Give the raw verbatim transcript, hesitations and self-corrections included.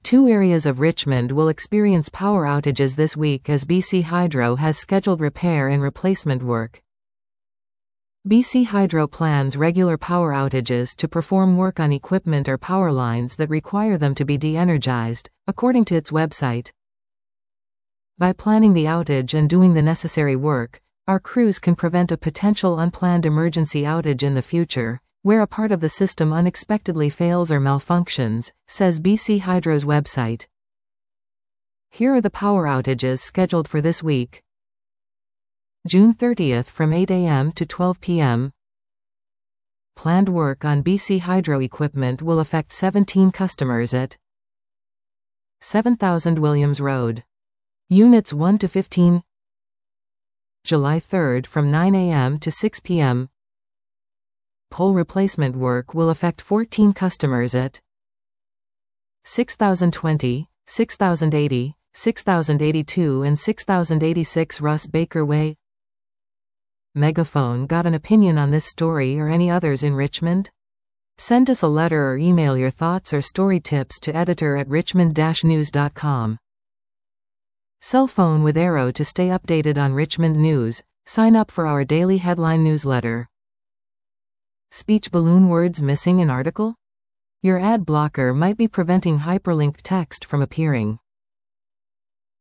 Two areas of Richmond will experience power outages this week as B C Hydro has scheduled repair and replacement work. B C Hydro plans regular power outages to perform work on equipment or power lines that require them to be de-energized, according to its website. By planning the outage and doing the necessary work, our crews can prevent a potential unplanned emergency outage in the future, where a part of the system unexpectedly fails or malfunctions, says B C Hydro's website. Here are the power outages scheduled for this week. June thirtieth from eight a m to twelve p m Planned work on B C Hydro equipment will affect seventeen customers at seven thousand Williams Road. Units one to fifteen. July third from nine a m to six p m Pole replacement work will affect fourteen customers at six thousand twenty, six thousand eighty, six thousand eighty-two and six thousand eighty-six Russ Baker Way. Megaphone got an opinion on this story or any others in Richmond? Send us a letter or email your thoughts or story tips to editor at richmond dash news dot com. Cell phone with Arrow to stay updated on Richmond news. Sign up for our daily headline newsletter. Speech balloon words missing in article? Your ad blocker might be preventing hyperlinked text from appearing.